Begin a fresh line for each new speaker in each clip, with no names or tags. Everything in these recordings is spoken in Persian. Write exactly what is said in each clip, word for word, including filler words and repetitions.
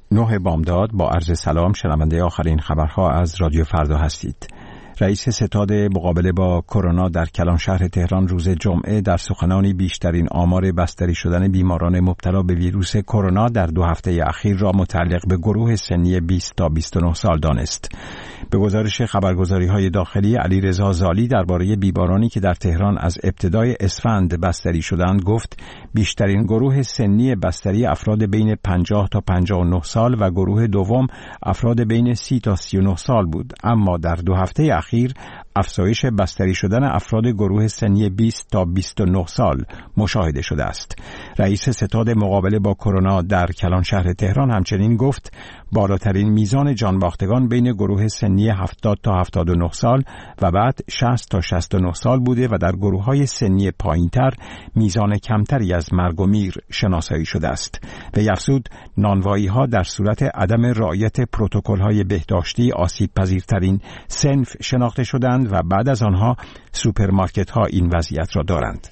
نه بامداد با عرض سلام، شنونده آخرین خبرها از رادیو فردا هستید. رئیس ستاد مقابله با کرونا در کلان شهر تهران روز جمعه در سخنانی بیشترین آمار بستری شدن بیماران مبتلا به ویروس کرونا در دو هفته اخیر را متعلق به گروه سنی بیست تا بیست و نه سال دانست. به گزارش خبرگزاری‌های داخلی، علیرضا زالی درباره بیمارانی که در تهران از ابتدای اسفند بستری شدند گفت بیشترین گروه سنی بستری افراد بین پنجاه تا پنجاه و نه سال و گروه دوم افراد بین سی تا سی و نه سال بود، اما در دو هفته اخیر افزایش بستری شدن افراد گروه سنی بیست تا بیست و نه سال مشاهده شده است. رئیس ستاد مقابله با کرونا در کلان شهر تهران همچنین گفت بالاترین میزان جانباختگان بین گروه سنی هفتاد تا هفتاد و نه سال و بعد شصت تا شصت و نه سال بوده و در گروه‌های سنی پایین‌تر میزان کمتری از مرگ و میر شناسایی شده است. و افزود نانوایی‌ها در صورت عدم رعایت پروتکل‌های بهداشتی آسیب‌پذیرترین صنف شناخته شدند و بعد از آنها سوپرمارکت‌ها این وضعیت را دارند.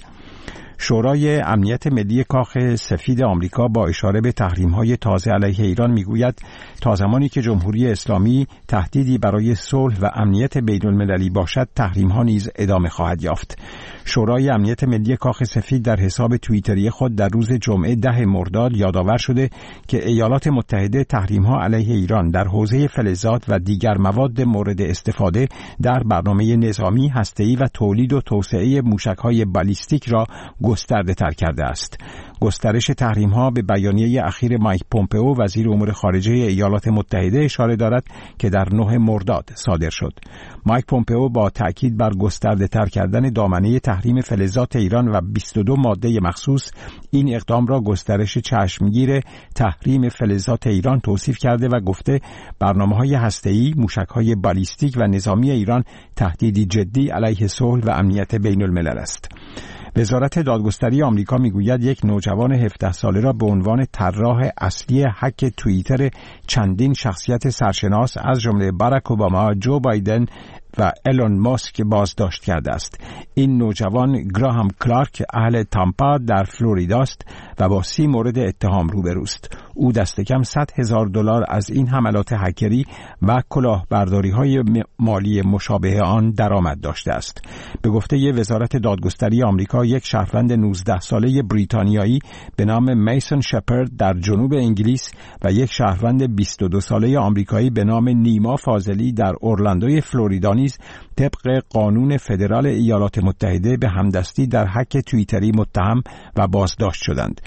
شورای امنیت ملی کاخ سفید آمریکا با اشاره به تحریم‌های تازه علیه ایران میگوید تا زمانی که جمهوری اسلامی تهدیدی برای صلح و امنیت بین‌المللی باشد، تحریم‌ها نیز ادامه خواهد یافت. شورای امنیت ملی کاخ سفید در حساب توییتری خود در روز جمعه ده مرداد یادآور شده که ایالات متحده تحریم‌ها علیه ایران در حوزه فلزات و دیگر مواد مورد استفاده در برنامه نظامی، هسته‌ای و تولید و توسعه موشک‌های بالیستیک را گسترده تر کرده است. گسترش تحریم ها به بیانیه اخیر مایک پومپئو وزیر امور خارجه ایالات متحده اشاره دارد که در نه مرداد صادر شد. مایک پومپئو با تأکید بر گسترده تر کردن دامنه تحریم فلزات ایران و بیست و دو ماده مخصوص این اقدام را گسترش چشمگیر تحریم فلزات ایران توصیف کرده و گفته برنامه‌های هسته‌ای، موشک‌های بالیستیک و نظامی ایران تهدیدی جدی علیه صلح و امنیت بین‌الملل است. وزارت دادگستری آمریکا میگوید یک نوجوان هفده ساله را به عنوان طراح اصلی هک توییتر چندین شخصیت سرشناس از جمله باراک اوباما، جو بایدن و ایلون ماسک بازداشت کرده است. این نوجوان گراهام کلارک اهل تامپا در فلوریدا است و با سی مورد اتهام روبروست. او دست کم صد هزار دلار از این حملات هکری و کلاهبرداری‌های مالی مشابه آن درآمد داشته است. به گفته وزارت دادگستری آمریکا، یک شهروند نوزده ساله بریتانیایی به نام میسن شپرد در جنوب انگلیس و یک شهروند بیست و دو ساله آمریکایی به نام نیما فاضلی در اورلاندوی فلوریدا نیز طبق قانون فدرال ایالات متحده به همدستی در هک توییتری متهم و بازداشت شدند.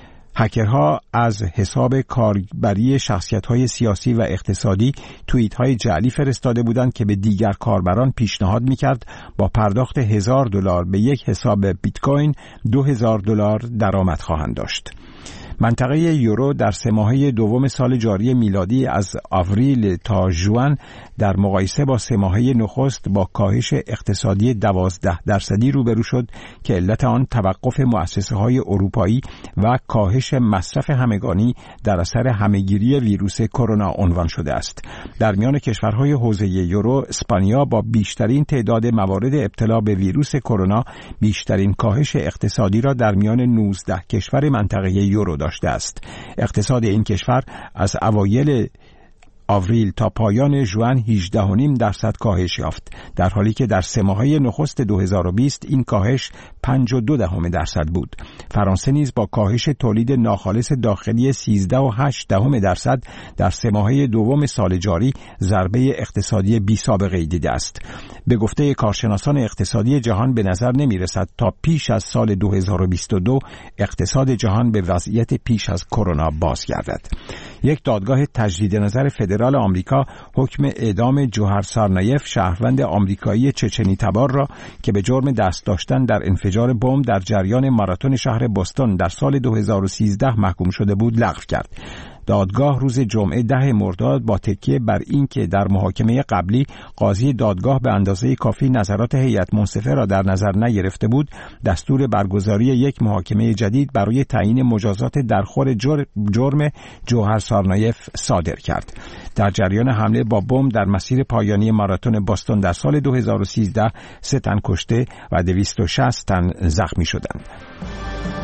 هکرها از حساب کاربری شخصیت‌های سیاسی و اقتصادی توییت‌های جعلی فرستاده بودند که به دیگر کاربران پیشنهاد می‌کرد با پرداخت هزار دلار به یک حساب بیت کوین دو هزار دلار درآمد خواهند داشت. منطقه یورو در سه ماهه دوم سال جاری میلادی از آوریل تا ژوئن در مقایسه با سه ماهه نخست با کاهش اقتصادی دوازده درصدی روبرو شد که علت آن توقف مؤسسه‌های اروپایی و کاهش مصرف همگانی در اثر همه‌گیری ویروس کرونا عنوان شده است. در میان کشورهای حوزه یورو، اسپانیا با بیشترین تعداد موارد ابتلا به ویروس کرونا بیشترین کاهش اقتصادی را در میان نوزده کشور منطقه یورو داشته است. اقتصاد این کشور از اوایل آوریل تا پایان ژوئن هجده و نیم درصد کاهش یافت، در حالی که در سه ماهه نخست دو هزار و بیست این کاهش پنج و دو دهم درصد بود. فرانسه نیز با کاهش تولید ناخالص داخلی سیزده و هشت دهم درصد در سه ماهه دوم سال جاری ضربه اقتصادی بی سابقه دیده است. به گفته کارشناسان اقتصادی، جهان به نظر نمی رسد تا پیش از سال دو هزار و بیست و دو اقتصاد جهان به وضعیت پیش از کرونا بازگردد. یک دادگاه تجدید نظر فدرال آمریکا حکم اعدام جوهر سارنایف، شهروند آمریکایی چچنی تبار را که به جرم دست داشتن در انفجار بمب در جریان ماراتون شهر بوستون در سال دو هزار و سیزده محکوم شده بود، لغو کرد. دادگاه روز جمعه ده مرداد با تکیه بر این که در محاکمه قبلی قاضی دادگاه به اندازه کافی نظرات هیئت منصفه را در نظر نگرفته بود، دستور برگزاری یک محاکمه جدید برای تعیین مجازات در خور جرم جوهر سارنایف صادر کرد. در جریان حمله با بمب در مسیر پایانی ماراتون بوستون در سال دو هزار و سیزده سه تن کشته و دویست و شصت تن زخمی شدند.